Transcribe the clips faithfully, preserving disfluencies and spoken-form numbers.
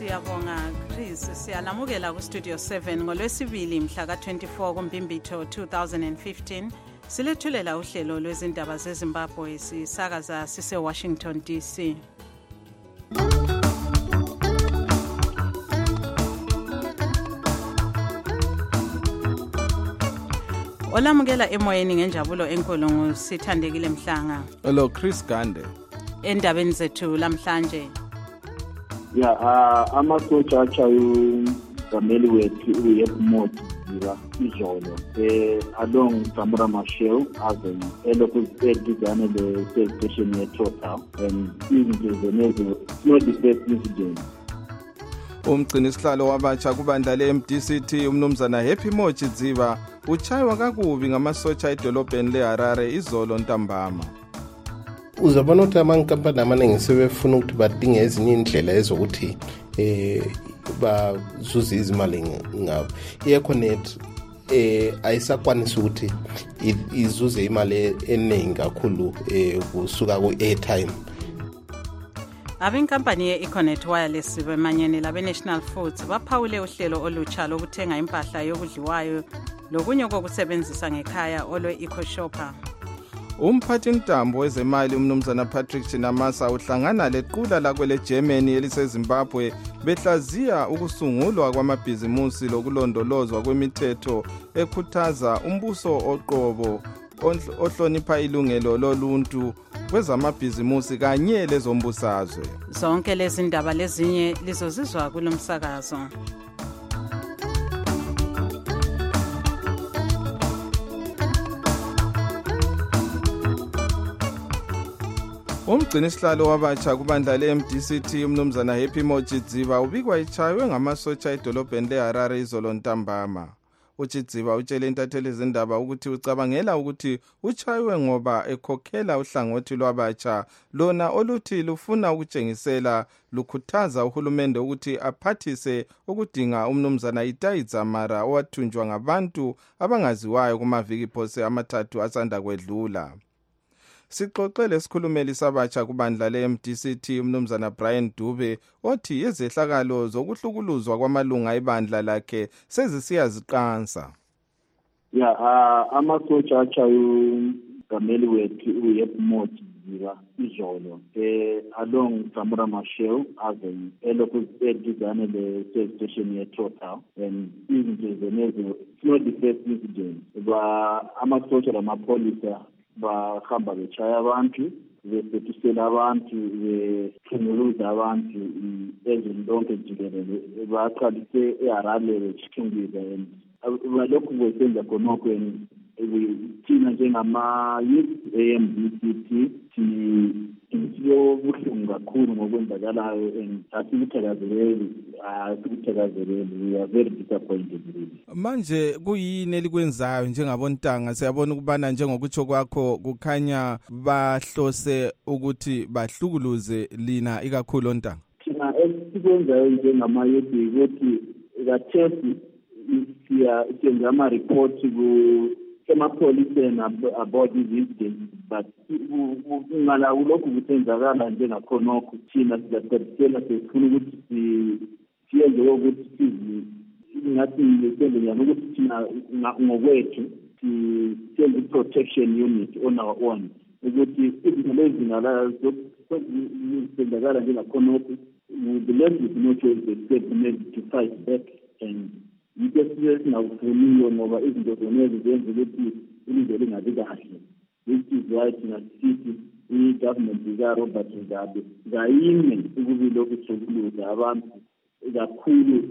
Siyabonga Chris, siyalamukela ku Studio seven ngolwesibili mhla ka twenty-four kuMbimbitho two thousand fifteen. Silethulela uhlelo lwezindaba zeZimbabwe sisakaza sise Washington D C. Olamukela emoyeni ngenjabulo enkulu ngusithandekile Mhlanga. Hello Chris Gande. Endabeni zethu lamhlanje. Yeah, uh, amasotsha achayo ngameli wethu uyephumoti ziba izolo eh along Samora Machel azen elokhu edizane le station ye Total and izinto zenezo no defense incident. Umgcini isihlalo wabatsha kubandla le-M D C T umnumzana Happy Mochi Dziva uchaywa kakubi ngamasotsha edolobheni leHarare izolo ntambama. Uzabona ukuthi amankampani amaningi sebefuna ukuthi badinge ezinye indlela ezokuthi eh bazuze izimali ngabo. I-Econet eh ayisakwanisa ukuthi izuze imali eningi kakhulu eh kusuka ku-airtime. Abenkampani ye-Econet Wireless bemanyene labe-National Foods baphawule uhlelo olutsha lokuthenga impahla yokudliwayo lokunye kokusebenzisa ngekhaya olwe-EcoShopper. Umphathi ntambo wezemali umnumzana Patrick Chinamasa uhlangana lequla lakwele Germany eliseZimbabwe behlaziya ukusungulwa kwamabhizimusi lokulondolozwa kwemithetho ekhuthaza umbuso oqobo ohlonipha ilungelo loluntu kwezamabhizimusi kanye lezombusazwe. Zonke lezi ndaba lezinye lizozizwa kulomsakazo. Umgcini isihlalo wabatsha kubandla le-M D C T umnumzana Happy Mochi Dziva ubikwa ichaywe ngamasotsha edolobheni leHarare izolo ntambama. uChidziva utshele intatheli zindaba ukuthi ucabangela ukuthi uchaywe ngoba ekhokhela uhlangothi lwabatsha lona oluthi lufuna ukutshengisela lukhuthaza uhulumende ukuthi aphathise ukudinga umnumzana Itai Dzamara owathunjwa ngabantu abangaziwayo kumaviki phose amathathu asanda kwedlula. Sixoxele isikhulumeli sabatsha kubandla le-M D C T umnumzana Brian Dube othi izehlakalo zokuhlukuluzwa kwamalunga ebandla lakhe sezisiya ziqansa. Yeah, uh, amasotsha achayo ngameli wethu uyephumoti ziba izolo eh along Samora Machel azen elokhu edizane le station ye Total and izinto zenezo no defense incident. Ba amasotsha lamapolisa bahamba bechaya abantu besetusela abantu bethunguluza abantu ezweni lonke jikelele baqalise eHarare bechikhumbiza and balokhu kwesenza khonokho thina njengama-youth A-M D C T siyobuhlungu kakhulu ngokwenzakalayo and asikuthakazeleli asikuthakazeleli we are very disappointed really. Manje kuyini elikwenzayo njengabontanga? Siyabona ukubana njengokutsho kwakho kukhanya bahlose ukuthi bahlukuluze lina ikakhulu ontanga. Thina esikwenzayo njengama-youth ukuthi kathesi siya senza ama-report ku emapholiseni about izinto but ungala ulokhu kutenzakala njengakhonokho thina siyathela sifuna ukuthi siyenze ukuthi sizi ngathi senze njani ukuthi thina ngokwethu siyenze protection unit on our own ukuthi izinto lezi ngala zokuzenzakala njengakhonokho the left is no choice except to fight back and yikho singakufuniyo ngoba izinto zonezo zenza ukuthi ilizwe lingabi kahle. This is why thina sithi i-government ika-Robert Mugabe ngayime ukubili okuthukuluza abantu kakhulu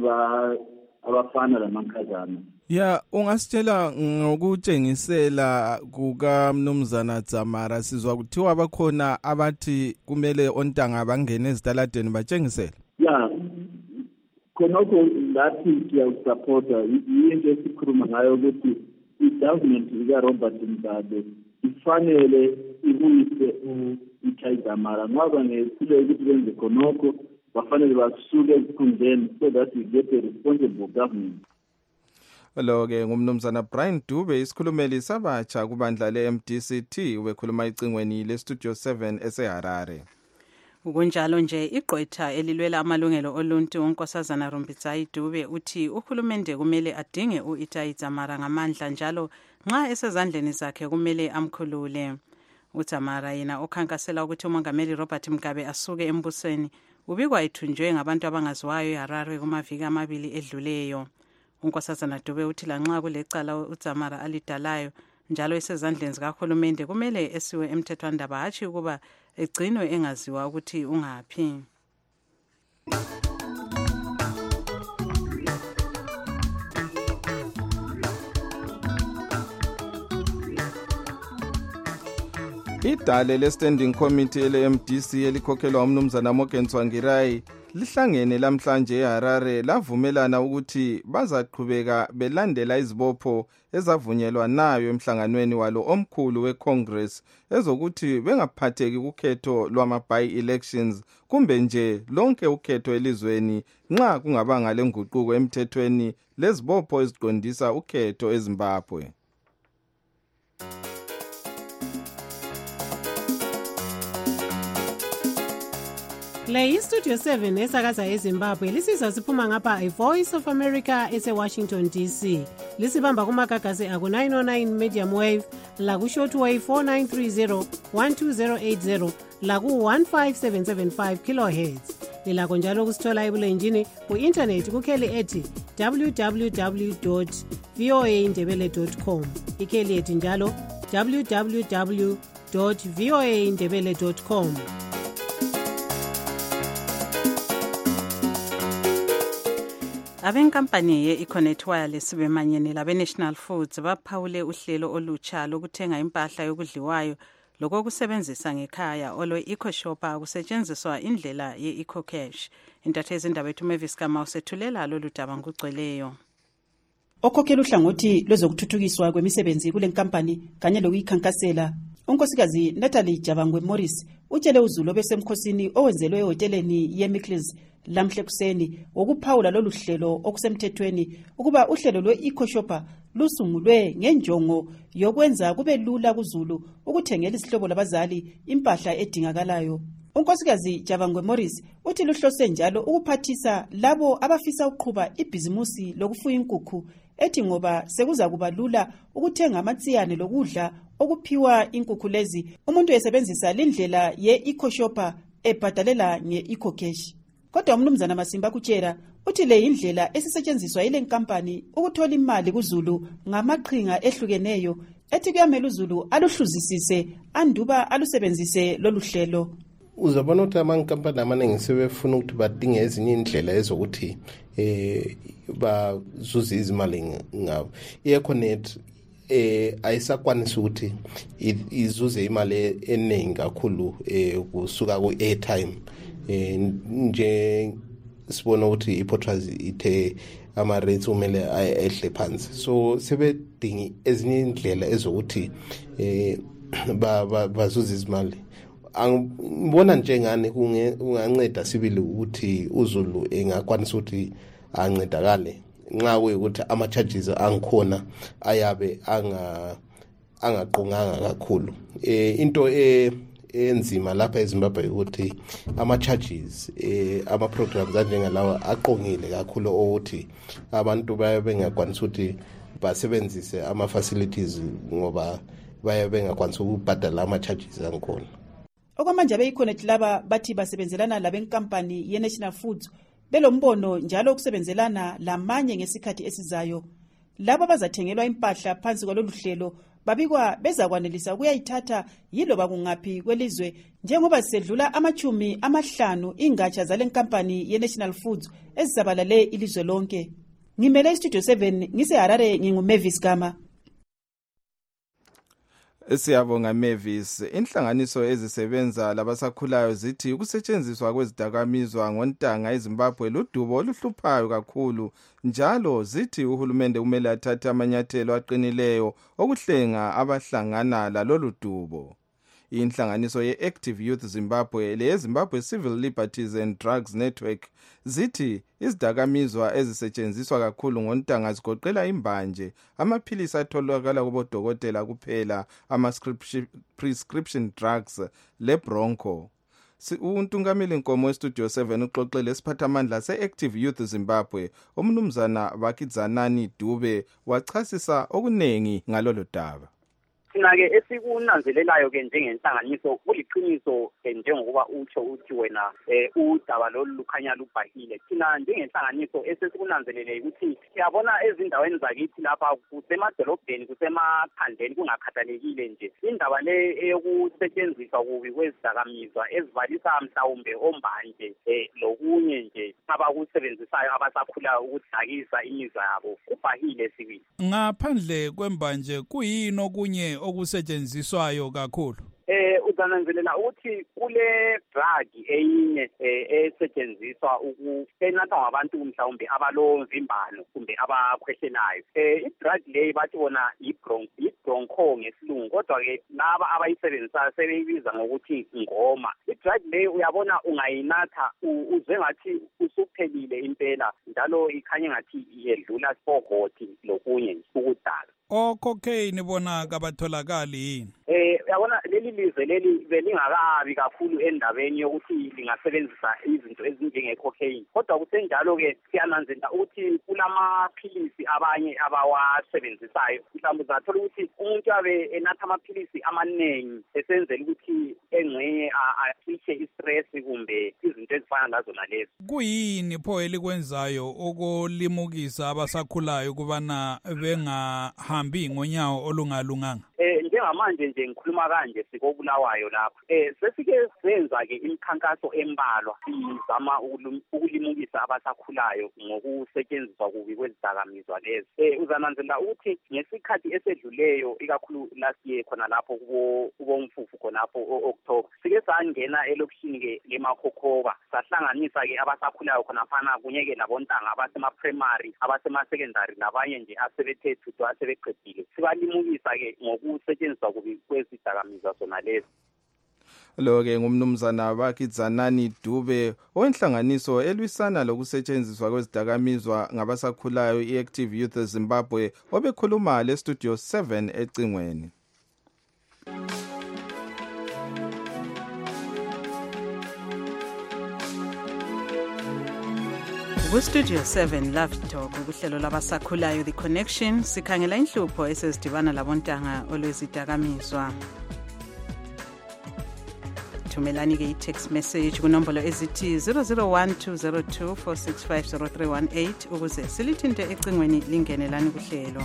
abafana lamankazana. Ya, ungasitshela ngokutshengisela kukaMnumzana Dzamara sizwa kuthiwa bakhona abathi kumele ontanga bangene ezitaladeni batshengisele. Ya, khonokho lathi siyawusupporta yinto esikhuluma ngayo ukuthi i-government ika-Robert Mugabe ifanele ibuyise u-Itai Dzamara ngoba ngehluleka ukuthi benze khonokho bafanele basuke ezikhundleni so that we get a responsible government. Lo-ke ngumnumzana Brian Dube isikhulumeli sabatsha kubandla le-M D C T ubekhuluma icingweni le-Studio seven eseHarare. Kunjalo nje igqwetha elilwela amalungelo oluntu uNkosazana Rumbidzai Dube uthi uhulumende kumele adinge u-Itai Dzamara ngamandla njalo nxa esezandleni zakhe kumele amkhulule. uDzamara yena okhankasela ukuthi umongameli Robert Mugabe asuke embusweni ubikwa ethunjwe ngabantu abangaziwayo eHarare kumaviki amabili edluleyo. uNkosazana Dube uthi lanxa kulecala uDzamara alidalayo njalo esezandleni zikahulumende kumele esiwe emthethwandaba hatshi ukuba egcinwe engaziwa ukuthi ungaphi. Idale le-Standing Committee ele-M D C elikhokhelwa umnumzana Morgan Tsvangirai lihlangene lamhlanje eHarare lavumelana ukuthi bazaqhubeka belandela izibopho ezavunyelwa nayo emhlanganweni walo omkhulu weCongress ezokuthi bengaphatheki kukhetho lwama-by-elections kumbe nje lonke ukhetho elizweni nxa kungabanga lenguquko emthethweni lezibopho eziqondisa ukhetho eZimbabwe. Le iStudio seven esakaza eZimbabwe lisizwa siphuma ngapha iVoice of America ese-Washington D C. Lisibamba kumagagasi aku nine oh nine medium wave, laku shortwave four nine three zero, one two zero eight zero, laku one five seven seven five kilohertz. Lilakho njalo kusithola ebulenjini ku-internet kukheli ethi w w w dot v o a ndebele dot com. Ikheli ethi njalo w w w dot v o a ndebele dot com. Abenkampani ye-Econet Wireless bemanyene labe-National Foods baphawule uhlelo olutsha lokuthenga impahla yokudliwayo lokokusebenzisa ngekhaya olwe-EcoShopper kusetshenziswa indlela ye-EcoCash. Intatheli indaba ethu Mavis Kama usethulela lolu daba ngokugcweleyo. Okhokhela uhlangothi lwezokuthuthukiswa kwemisebenzi kule nkampani kanye lokuyikhankasela unkosikazi Natalie Jabangwe Morris utshele uZulu obesemkhosini owenzelwe ehoteleni yeMickles lamhle kuseni ukuphawula lolu hlelo okusemthethweni ukuba uhlelo lwe-EcoShopper lusungulwe ngenjongo yokwenza kube lula kuZulu ukuthengela isihlobo labazali impahla edingakalayo. Unkosikazi Jabangwe Morris uthi luhlose njalo ukuphathisa labo abafisa ukuqhuba ibhizimusi lokufuya inkukhu ethi ngoba sekuza kuba lula ukuthenga amatsiyane lokudla okuphiwa inkukhu lezi umuntu esebenzisa lindlela ye-EcoShopper ebhadalela nge-EcoCash. Kodwa umnumzana Masimba Kutshera uthi le indlela esisetshenziswa yile nkampani ukuthola imali kuZulu ngamaqhinga ehlukeneyo ethi kuyamela uZulu aluhluzisise anduba alusebenzise lolu hlelo. Uzabona ukuthi amankampani amaningi sebefuna ukuthi badinge ezinye indlela ezokuthi eh bazuze izimali ngabo. iEconet eh ayisakwanisa ukuthi izuze imali eningi kakhulu eh kusuka ku-airtime eh nje sibona ukuthi iPortraz ithe ama rates umele ehle phansi, so sebedingi ezinye indlela ezokuthi eh ba bazuze izimali. Angibona njengani kunganceda sibili ukuthi uZulu engakwanisa ukuthi ancedakale nxa kuyikuthi ama charges angikhona ayabe anga angaqonganga kakhulu. Eh into e enzima lapha eZimbabwe ukuthi ama charges eh ama programs anjengalawa aqongile kakhulu ukuthi abantu baye bengakwanisa ukuthi basebenzise ama facilities ngoba baye bengakwanisa ukubhadala ama charges angikhona. Okwamanje abe-Econet laba bathi basebenzelana labenkampani ye-National Foods belombono njalo ukusebenzelana lamanye ngesikhathi esizayo. Laba bazathengelwa impahla phansi kwalolu hlelo babikwa bezakwanelisa ukuyayithatha yiloba kungaphi kwelizwe njengoba sisedlula amachumi amahlanu ingatsha zale nkampani ye-National Foods ezisabalale ilizwe lonke. Ngimele iStudio seven ngiseHarare nginguMavis Gama. Siyabonga Mavis. Inhlanganiso ezisebenza labasakhulayo zithi ukusetshenziswa kwezidakamizwa ngontanga eZimbabwe ludubo oluhluphayo kakhulu njalo zithi uhulumende kumele athathe amanyathelo aqinileyo okuhlenga abahlangana lalolu dubo. Inhlanganiso ye-Active Youth Zimbabwe leyeZimbabwe Civil Liberties and Drugs Network zithi izidakamizwa ezisetshenziswa kakhulu ngontanga zigoqela imbanje, amaphilisi atholakala kubodokotela kuphela, ama prescription drugs le bronco. untungameli Nkomo westudio seven uxoxele siphathamandla se-Active Youth Zimbabwe umnumzana Vakidzanani Dube wachasisa okunengi ngalolu daba. Sina-ke esikunanzelelayo ke njengenhlanganiso kuliqiniso njengokuba utsho uthi wena um udaba lolu lukhanya lubhahile. Thina njengenhlanganiso esesikunanzelele ukuthi siyabona ezindaweni zakithi lapha kusemadolobheni kusemaphandleni kungakhathalekile nje indaba le eyokusetshenziswa kubi kwezidakamizwa ezivalisa mhlawumbe ombanje um lokunye nje abakusebenzisayo abasakhulayo ukudakisa imizwa yabo kubhahile sibili. Ngaphandle kwembanje kuyini okunye okusetshenziswayo kakhulu? Eh uzananzelela ukuthi kule drug eyinye esetshenziswa ukusenathwa ngabantu mhlawumbe abalomvimbano kumbe abakhwehlelayo. Eh idrug leyi bathi bona i-broncho ngesilungu kodwa ke laba abayisebenzisayo sebeyibiza ngokuthi ngoma. Idrug leyi uyabona ungayinatha uzwe ngathi usuphelile impela njalo ikhanye ngathi iyedlula spogothi lokunye ukudala. O cocaine bona kabatholakali yini? Eh uyabona leli lize leli belingakabi kakhulu endabeni yokuthi lingasebenzisa izinto ezinjenge cocaine. Kodwa kusenjalo ke siyananzelela ukuthi kulamaphilisi abanye abawasebenzisayo. Mhlawumbe uzathola ukuthi umuntu abe enatha amaphilisi amaningi esenzela ukuthi engcenye acishe istress kumbe izinto ezifana nazo nalezo. Kuyini pho elikwenzayo ukulimukisa abasakhulayo kubana benga hambi ngonyawo olungalunganga? Eh njengamanje nje ngikhuluma kanje sikobulawayo lapho. Eh sesike senza ke imikhankaso embalwa sizama ukulimukisa abasakhulayo ngokusetshenziswa kubi kwezidakamizwa lezi. Eh uzananzelela ukuthi ngesikhathi esedluleyo ikakhulu last year khona lapho kubo kubomfufu khonapho October sike sangena elokishini ke leMakhokhoba sahlanganisa ke abasakhulayo khona phana kunyeke labontanga abasema primary abasema secondary nabanye nje asebethe thuthwa asebeqedile sibalimukisa ke ngokusetshenziswa kubi kwezidakamizwa zona lezi. Lo-ke ngumnumzana Vakidzanani Dube owenhlanganiso elwisana lokusetshenziswa kwezidakamizwa ngabasakhulayo i-Active Youth Zimbabwe obekhuluma le-Studio seven ecingweni. Ku-Studio seven Love Talk ukuhlelo labasakhulayo The Connection sikhangela inhlupho esezidibana labontanga olwezidakamizwa. Thumelani-ke i-text message kunombolo ezithi zero zero one two zero two four six five zero three one eight ukuze silithinte ecingweni lingenelani kuhlelo.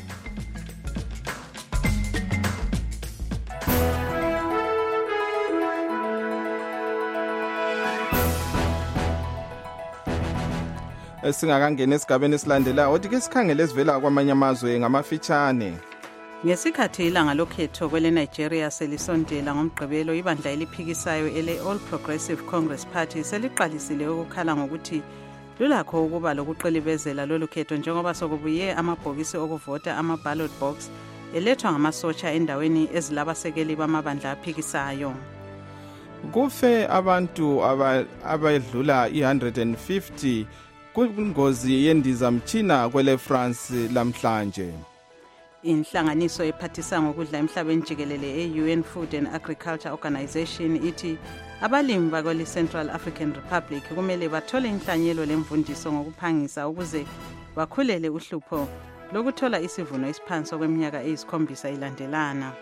Singakangena esigabeni esilandela othi ke sikhangele esivela kwamanye amazwe ngamafitshane. Ngesikhathi ilanga lokhetho kwele Nigeria selisondela ngomgqibelo ibandla eliphikisayo ele All Progressive Congress Party seliqalisile ukukhala ngokuthi lulakho ukuba lokuqilibezela lolu khetho njengoba sokubuye amabhokisi okuvota ama ballot box elethwa ngamasotsha endaweni ezilabasekeli bamabandla aphikisayo. Kufe abantu abadlula i one hundred fifty kungozi yendizamtshina kwele France lamhlanje. Inhlanganiso ephathisa ngokudla emhlabeni jikelele e-U N Food and Agriculture Organization ithi abalimi bakweli Central African Republic kumele bathole inhlanyelo lemfundiso ngokuphangisa ukuze bakhulele uhlupho lokuthola isivuno esiphansi kweminyaka eyisikhombisa ilandelana.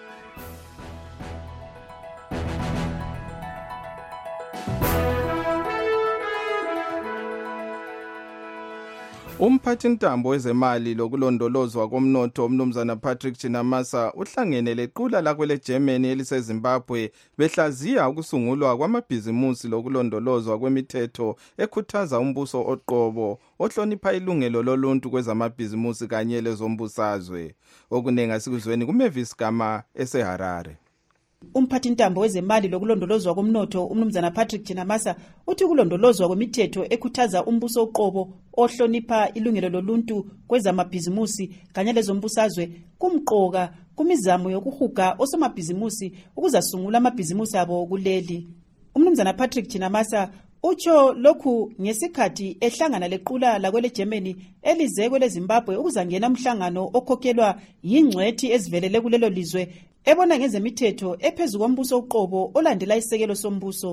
Umphathintambo wezemali lokulondolozwa komnotho umnumzana Patrick Chinamasa uhlangene lequla lakwele Germany eliseZimbabwe behlaziya ukusungulwa kwamabhizimusi lokulondolozwa kwemithetho ekhuthaza umbuso oqobo ohlonipha ilungelo loluntu kwezamabhizimusi kanye lezombusazwe. Okunenga sikuzweni kuMavis Gama eseHarare. Umphathintambo wezemali lokulondolozwa komnotho umnumzana Patrick Chinamasa uthi ukulondolozwa kwemithetho ekhuthaza umbuso oqobo ohlonipha ilungelo loluntu kwezamabhizimusi kanye lezombusazwe kumqoka kumizamo yokuhuga osomabhizimusi ukuzasungula amabhizimusi abo kuleli. Umnumzana Patrick Chinamasa utsho lokhu ngesikhathi ehlangana lequla lakwele Germany elize kwele Zimbabwe ukuzangena umhlangano okhokhelwa yingcwethi ezivelele kulelo lizwe ebona ngezemithetho ephezulu kombuso oqobo olandela isekelo sombuso.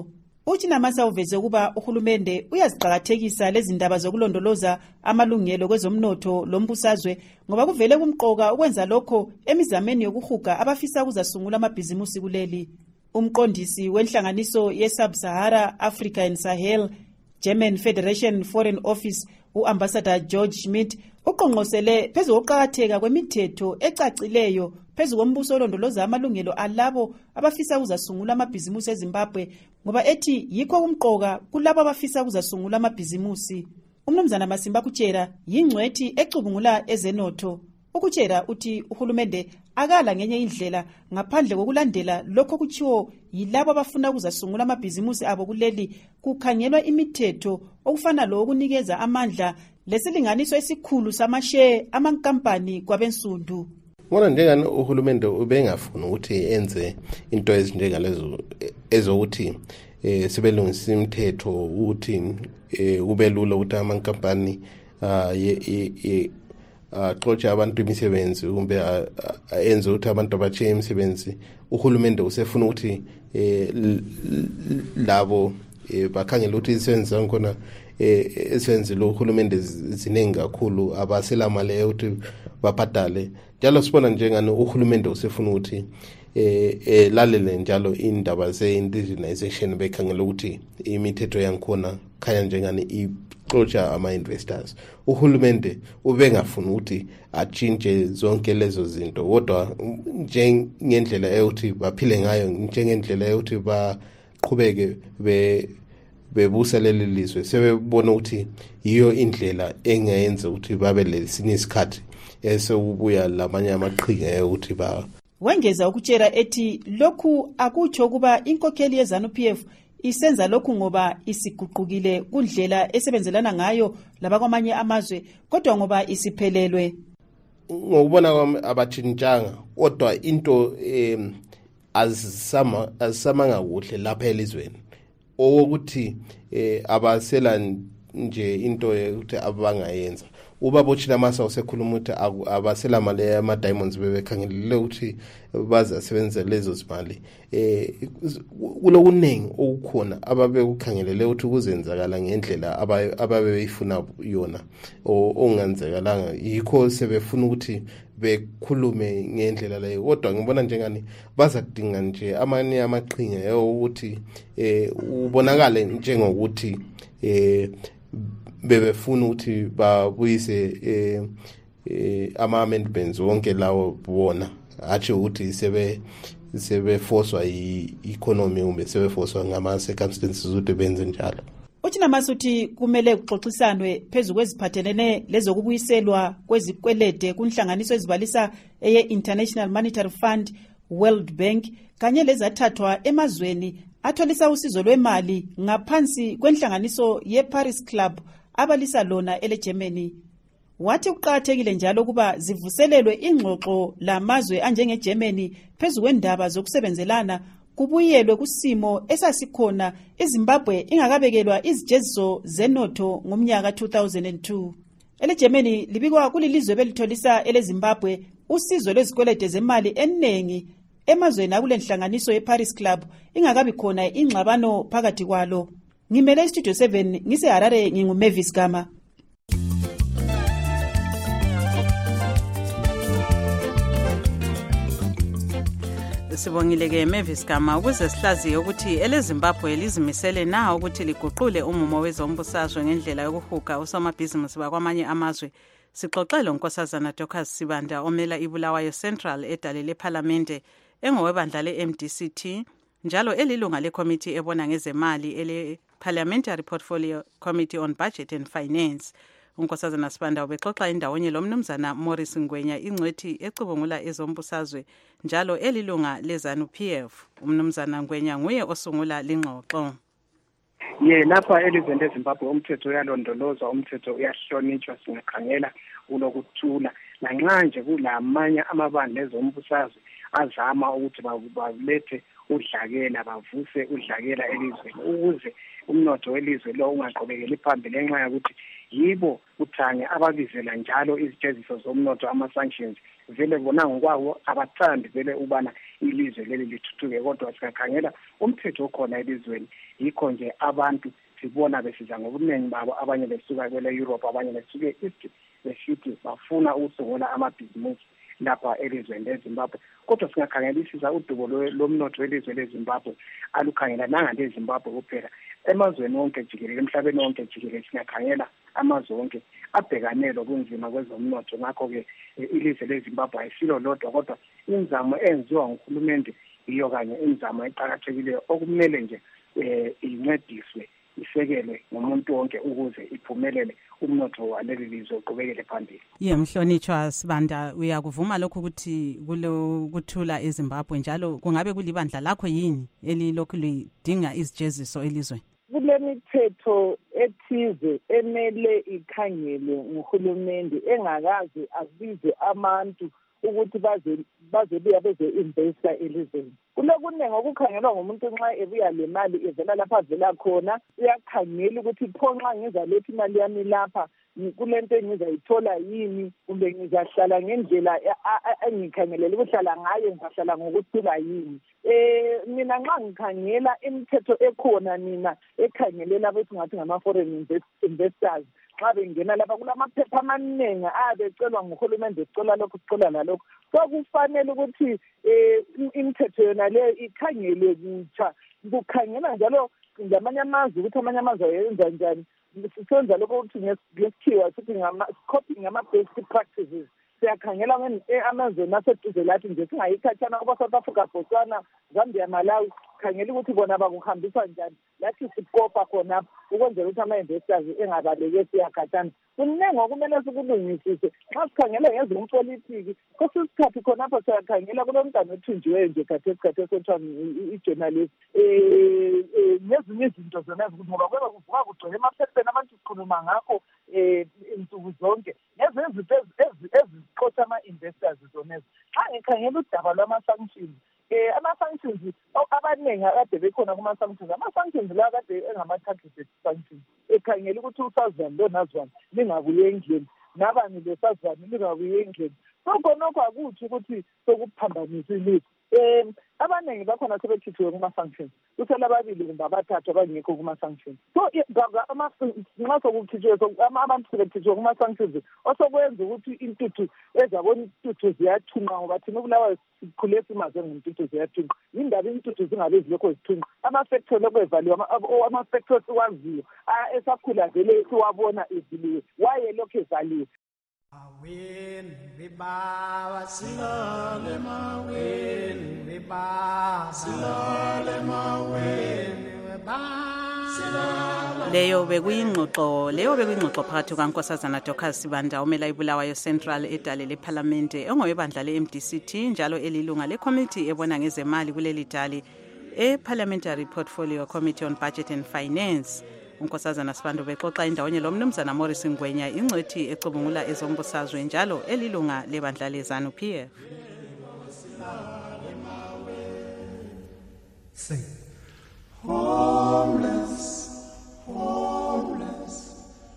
uthi namasa uveze ukuba uhulumende uyaziqakathekisa lezi ndaba zokulondoloza amalungelo kwezomnotho lombusazwe ngoba kuvele kumqoka ukwenza lokho emizameni yokuhuga abafisa ukuzasungula amabhizimusi kuleli. Umqondisi wenhlanganiso ye-Sub-Sahara Africa and Sahel German Federation Foreign Office u-Ambassador George Schmidt uqonqosele phezu kokuqakatheka kwemithetho ecacileyo phezu kombuso olondoloza amalungelo alabo abafisa ukuzasungula amabhizimusi eZimbabwe ngoba ethi yikho kumqoka kulabo abafisa ukuzasungula amabhizimusi. Umnumzana Masimba Kutshera yingcwethi ecubungula ezenotho. Ukutshera uthi uhulumende akala ngenye indlela ngaphandle kokulandela lokho kuchiwo yilabo abafuna ukuzasungula amabhizimusi abo kuleli kukhangelwa imithetho okufana lo ukunikeza amandla lesilinganiso esikhulu samashe amankampani kwabensundu. Ngona njengani uhulumende ubengafuna ukuthi enze into ezinjengalezo ezokuthi eh sibelungisa imithetho ukuthi ube lula ukuthi amankampani ye axotsha abantu imisebenzi kumbe enze ukuthi abantu abatshe imisebenzi. Uhulumende usefuna ukuthi labo bakhangela ukuthi isenzo zakhona esenze lo uhulumende ziningi kakhulu abasela mali ukuthi babhadale. Njalo sibona njengani uhulumende usefuna ukuthi eh lalele njalo indaba ze-indigenization bekhangela ukuthi imithetho yankhona khaya njengani ixotsha ama-investors. Uhulumende ubengafuna ukuthi atshintshe zonke lezo zinto kodwa njengendlela eyokuthi baphile ngayo njengendlela eyokuthi baqhubeke be bebuselele lizwe sebebona ukuthi yiyo indlela engayenza ukuthi babe lesinye isikhathi esekubuya lamanye amaqhinga ukuthi ba. Wengeza ukutshera ethi lokhu akutsho kuba inkokheli ye-ZANU-P F isenza lokhu ngoba isiguqukile kundlela esebenzelana ngayo labakwamanye amazwe kodwa ngoba isiphelelwe. Ngokubona kwami abatshintshanga kodwa into em azisama azisamanga kuhle lapha elizweni ukuthi eh abasela nje into ukuthi abangayenza. Ubaba uThina Masa usekhuluma ukuthi abasela mali ama diamonds bebekhangelele ukuthi bazasebenza lezo zimali eh kulokuningi okukhona ababe ukhangelele ukuthi kuzenzakala ngendlela ababe beyifuna yona onganzekalanga yikho sebefuna ukuthi bekhulume ngendlela leyo kodwa ngibona njengani bazadinga nje amanye amaqhinga ukuthi eh ubonakale njengokuthi eh bebefuna ukuthi babuyise eh, eh ama amendments wonke lawo bona athi ukuthi sebe sebefoswa i-economy kumbe sebefoswa ngama circumstances ukuthi benze njalo. Uthina Masuthi kumele kuxoxisanwe phezulu kweziphathelene lezokubuyiselwa kwezikwelede kunhlanganiso ezibalisa eye International Monetary Fund, World Bank kanye lezathathwa emazweni atholisa usizo lwemali ngaphansi kwenhlanganiso ye-Paris Club abalisa lona ele Germany. Wathi uqhakathekile njalo kuba zivuselelwe ingxoxo lamazwe anjenge Germany phezulu kwendaba zokusebenzelana kubuyelwe kusimo esasikhona eZimbabwe ingakabekelwa izijeziso zenotho ngomnyaka two thousand two. Ele Germany libikwa kulilizwe belitholisa ele Zimbabwe usizo lwezikwelede zemali eningi emazweni akulenhlanganiso ye-Paris Club ingakabi khona ingxabano phakathi kwalo. Ngimele Studio seven ngise Harare nginguMavis Gama. Sibongile ke Mavis Gama ukuze sihlaziye ukuthi ele Zimbabwe lizimisele na ukuthi liguqule umumo wezombusazwe ngendlela yokuhuga usomabhizinisi bakwamanye amazwe. Sixoxele unkosazana Dorcas Sibanda omela iBulawayo Central edale leParlamente engowebandla le-M D C T njalo elilunga lecommittee ebona ngezemali ele Parliamentary Portfolio Committee on Budget and Finance. Unkosazana Sibanda ubexoxa indawonye lomnumzana Morris Ngwenya ingcwethi ecubungula ezombusazwe njalo elilunga leZANU-P F. Umnumzana Ngwenya nguye osungula lingxoxo. Ye lapha elizweni leZimbabwe umthetho uyalondolozwa, umthetho uyahlonitshwa, singakhangela ulokuthula lanxa nje kulamanye amabandla ezombusazwe azama ukuthi balethe udlakela bavuse udlakela elizweni ukuze umnotho welizwe lo ungaqhubekeli phambili ngenxa yokuthi yibo kuthange ababizela njalo izijeziso zomnotho ama-sanctions. Vele bona ngokwawo abathandi vele ubana ilizwe leli lithuthuke, kodwa singakhangela umthetho okhona elizweni. Yikho nje abantu sibona besiza ngobuningi babo, abanye besuka kwele Europe, abanye besuke east, besithi bafuna ukusungula amabhizinisi lapha elizweni leZimbabwe. Kodwa singakhangelisisa udubo lomnotho welizwe leZimbabwe alukhangela nangale Zimbabwe kuphela, emazweni wonke jikelele, emhlabeni wonke jikelele singakhangela amazwe wonke abhekane lobunzima kwezomnotho. Ngakho-ke ilizwe leZimbabwe ayisilo lodwa, kodwa imizamo enziwa nguhulumende iyo kanye imizamo eqakathekileyo okumele nje eh incediswe isekelwe ngumuntu wonke ukuze iphumelele umnotho waleli lizwe uqhubekele phambili. Ye Mhlonitshwa Sibanda, uyakuvuma lokho ukuthi kulo kuthula eZimbabwe njalo kungabe kulibandla lakho yini elilokhu lidinga izijeziso elizweni? Kule mithetho ethize emele ikhangelwe nguhulumende engakazi abize abantu ukuthi baze baze buya beze investor elizweni. Kulokuningi okukhangelwa ngumuntu nxa ebuya le mali evela lapha vela khona, uyakhangela ukuthi pho nxa ngiza lethi imali yami lapha kulento engizayithola yini, kumbe ngizahlala ngendlela engikhangelela ukuhlala ngayo, ngizahlala ngokuthula yini. Eh mina nxa ngikhangela imithetho ekhona mina ekhangelela ukuthi ngathi ngama foreign investors xa bengena lapha kulamaphepha amaningi abecelwa nguhulumende, ecela lokhu ecela lalokho. So kufanele ukuthi eh imithetho yona le ikhangelwe kutsha, kukhangela njalo ngamanye amazwe ukuthi amanye amazwe ayenza njani. Sisenza lokho ukuthi ngesikhiwa sithi ngama copying ngama best practices. Siyakhangela amazwe naseduze lathi nje singayikhathana kuba South Africa, Botswana, Zambia, Malawi, khangela ukuthi bona bakuhambiswa njani, lathi sikopa khona ukwenzela ukuthi ama-investors engabaleke siyakhathana. Kuningi okumele sikulungisise nxa sikhangela ngezompolitiki. Kwesinye isikhathi khonapho siyakhangela kulomntwana othunjiweyo nje khathesi khathesi othiwa i-journalist um nezinye izinto zona ukuthi ngoba kweba kuvuka kugcwele emaphepheni abantu sikhuluma ngakho um insuku zonke nezinye izinto ezixotsha ama-investors zonezo. Xa ngikhangela udaba lwama-sanctions, eh ama-sanctions abaningi akade bekhona kuma-sanctions, ama-sanctions la kade engama-targeted sanctions, ekhangela ukuthi usazwane lo nazwane lingabuye endlini, nabani lesazwane lingabuye endlini. So khonokho akuthi ukuthi sokuphambanisa ilizwe. Um abaningi bakhona sebekhithiwe kuma-sanctions, kusela ababili kumbe abathathu abangekho kuma-sanctions. So nxa sokukhithiwe abantu sebekhithiwe kuma-sanctions, osokwenza ukuthi intuthu ezabona intuthu ziyathunqa, ngoba thina uBulawayo sikhule simaze ngentuthu ziyathunqa. Yindaba intuthu zingabe zilokho zithunqa, ama-factory lokho evaliwe, ama-factory siwaziyo esakhula vele siwabona evaliwe, waye lokho evaliwe. Awin biba silale mawin biba silale mawin biba silale. Leyo bekuyingxoxo leyo bekuyingxoxo phakathi kaNkosazana Dorcas Sibanda omela iBulawayo Central edale leParliamente engowebandla le-M D C T njalo elilunga lecommittee ebona ngezemali kuleli dali eParliamentary Portfolio Committee on Budget and Finance. uNkosazana Sibanda bexoxa indawonye lo mnumzana Morris Ngwenya ingcwethi ecubungula ezombusazwe njalo elilunga lebandla leZANU P F. Sing. Homeless, homeless,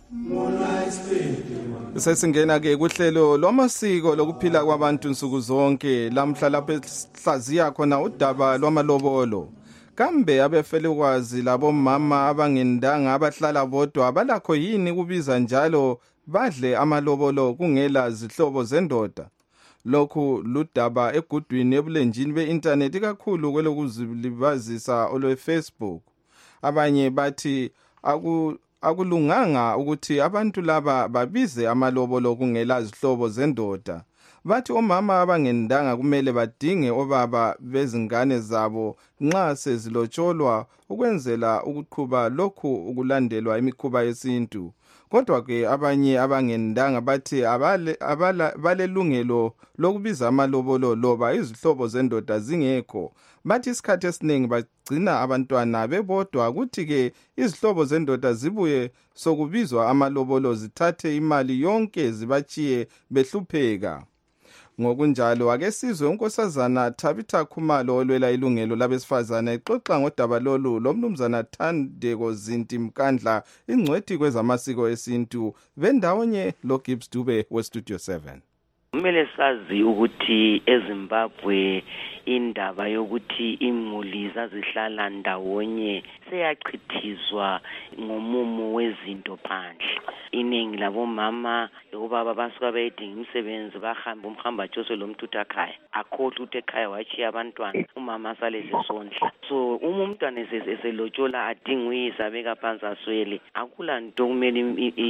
sesingena ke kuhlelo lwamasiko lokuphila kwabantu nsuku zonke lamhla lapho ehlaziya khona udaba lwamalobolo. Kambe abefelukwazi labo mama abangendanga abahlala bodwa abalakho yini kubiza njalo badle amalobolo kungela zihlobo zendoda? Lokhu ludaba egudwini ebulenjini be-internet kakhulu kwelokuzilibazisa olwe-Facebook. Abanye bathi aku akulunganga ukuthi abantu laba babize amalobolo kungela zihlobo zendoda. Bathi omama abangendanga kumele badinge obaba bezingane zabo nxa sezilotsholwa ukwenzela ukuqhuba lokhu ukulandelwa imikhuba yesintu. Kodwa ke abanye abangendanga bathi abale abala balelungelo lokubiza amalobolo loba izihlobo zendoda zingekho. Bathi isikhathi esiningi bagcina abantwana bebodwa ukuthi ke izihlobo zendoda zibuye sokubizwa amalobolo zithathe imali yonke zibachiye behlupheka. Ngokunjalo ake sizwe unkosazana Tabitha Khumalo olwela ilungelo labesifazana exoxa ngodaba lolu lomnumzana Thandeko Zinti Mkandla ingcwethi kwezamasiko esintu bendawonye lo Gibbs Dube we Studio seven. Kumele sazi ukuthi eZimbabwe indaba yokuthi imuli zazihlala ndawonye seyachithizwa ngomumo wezinto phandle. Iningi labomama lokubaba basuka bayedinga imisebenzi bahamba umhamba jose lomtutha ekhaya akhohle ukuthi ekhaya wachiya abantwana umama sale sesondla. So uma umntwana eselotshola adinga uyisa beka phansi aswele akula nto kumele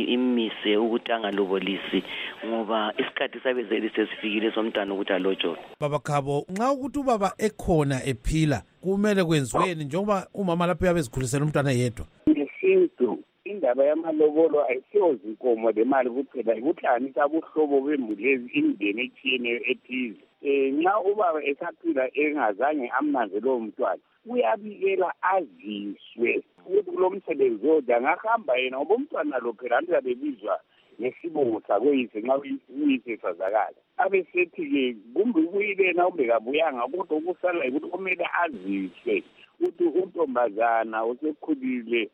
imise ukuthi angalobolisi ngoba isikhathi sabe sesifikile somntwana ukuthi alotshola. Baba Khabo nxa ukuthi ubaba ekhona ephila kumele kwenziweni njengoba umama lapho yabezikhulisela umntwana yedwa. Ngesintu indaba yamalobolo ayisiyo zinkomo lemali kuphela ukuhlanganisa ubuhlobo bemulezi imindeni ethiyene ethize. Eh nxa ubaba esaphila engazange amnaze lo mntwana uyabikela aziswe ukuthi lo msebenzi oda ngahamba yena ngoba umntwana lo phela antu bebizwa nesibongo sakweyise nxa uyise sazakala abe sethi-ke kumbe ukuyilena ubekabuyanga kodwa ukusala ukuthi kumele aziswe ukuthi untombazana usekhulile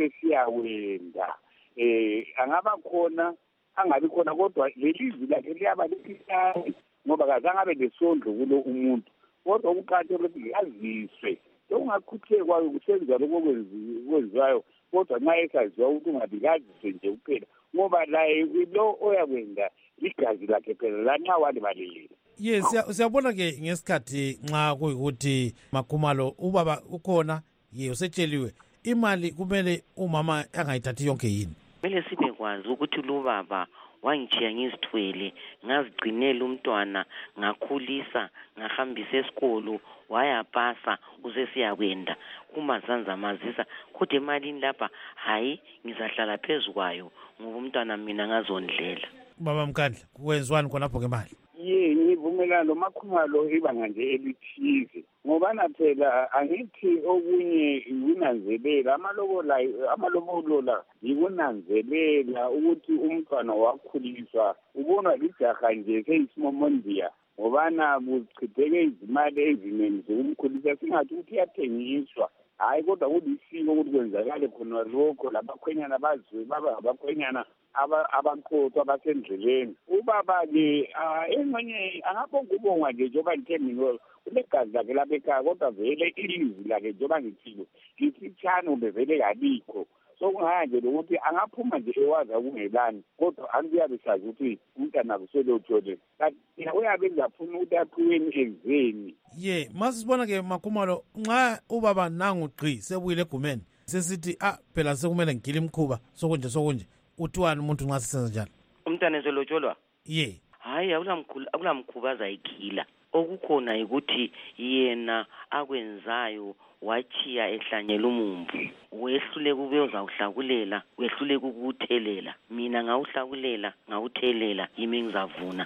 usesiyawenda eh angaba khona angabi khona kodwa lelizwi lakhe liyaba lihlale ngoba kazange abe lesondlo kulo umuntu kodwa ukuqathela ukuthi yaziswe ungakhutheke kwayo kusenza lokho kwenziwayo kodwa nxa esaziwa ukuthi ungabikaziswe nje kuphela ngoba laye lo oyakwenda igazi lakhe phela lanxa walibalelile. Yes, siyabona ke ngesikhathi nxa kuyikuthi Makhumalo ubaba ukhona ye usetsheliwe imali kumele umama angayithathi yonke yini. Kumele sibe kwazi ukuthi lo baba wangichiya ngizithwele ngazigcinela umntwana ngakhulisa ngahambisa esikolo wayapasa usesiyakwenda kumazanza amazisa kodwa emalini lapha hayi ngizahlala phezukwayo ngoba umntwana mina ngazondlela. Baba Mkandla kwenziwani khonapho ngemali? Ye ngivumelana lo Makhumalo ibanga nje elithize ngoba na phela angithi okunye ukunanzelela amalobola amalobolo la yikunanzelela ukuthi umntwana wakhuliswa ubona lijaha nje seyisimomondia ngobana buchitheke izimali eziningi zokumkhulisa singathi ukuthi iyathengiswa hayi kodwa kulisiko ukuthi kwenzakale khona lokho labakhwenyana bazwe baba abakhwenyana abaqotho abasendleleni ubaba-ke engxenye angabonga ubonga nje njengoba ngithe mina unegazi lakhe lapha ekhaya kodwa vele ilizwi lakhe njengoba ngithile lisitshane ube vele kalikho so kungaya nje lokuthi angaphuma nje ewaza kungelani kodwa angiyabe sazi ukuthi umntana kuselothole kanti uyabe ngafuna ukuthi aphiweni ezeni. Ye masibona ke Makhumalo nxa ubaba nangu gqi sebuyile egumeni sesithi ah phela sekumele ngigile imkhuba sokunje sokunje uthiwani umuntu nxa sisenza njalo umntana eselotsholwa ye hayi akulamkhuba azayikhila okukhona ukuthi yena akwenzayo wachiya ehlanyela umumbu wehlule kube uzawuhlakulela wehlule ukuthelela mina ngawuhlakulela ngawuthelela yimi ngizavuna.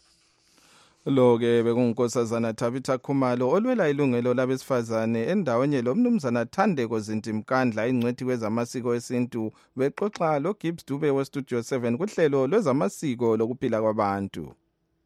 Lo ke bekungunkosazana Tabitha Khumalo olwela ilungelo labesifazane endaweni lomnumzana Thandeko Zinti Mkandla ingcwethi kwezamasiko esintu bexoxa lo Gibbs Dube we Studio seven kuhlelo lwezamasiko lokuphila kwabantu.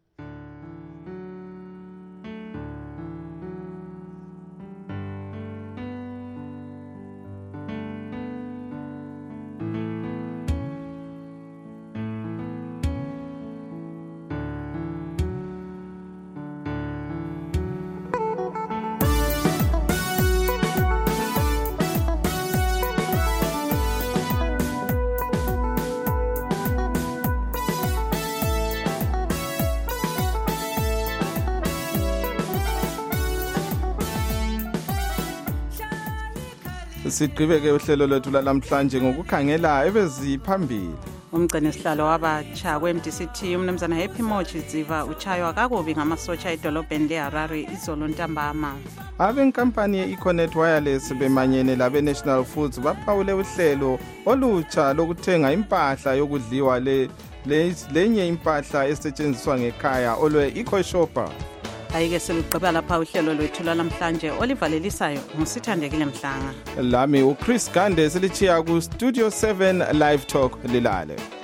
Siqhubeke uhlelo lwethu lamhlanje ngokukhangela ebeziphambili. Umgcini sihlalo wabatsha kwe-M D C T umnumzana Happy Mochidziva uchaywa kakubi ngamasotsha edolobheni leHarare izolo ntambama. Abenkampani ye-Econet Wireless bemanyene labe-National Foods baphawule uhlelo olutsha lokuthenga impahla yokudliwa le lenye impahla esetshenziswa ngekhaya olwe EcoShopper. Ayike selugqiba lapha uhlelo lwethu lamhlanje olivalelisayo ngusithandekile Mhlanga. Lami uChris Gande silichiya ku Studio seven Live Talk lilale.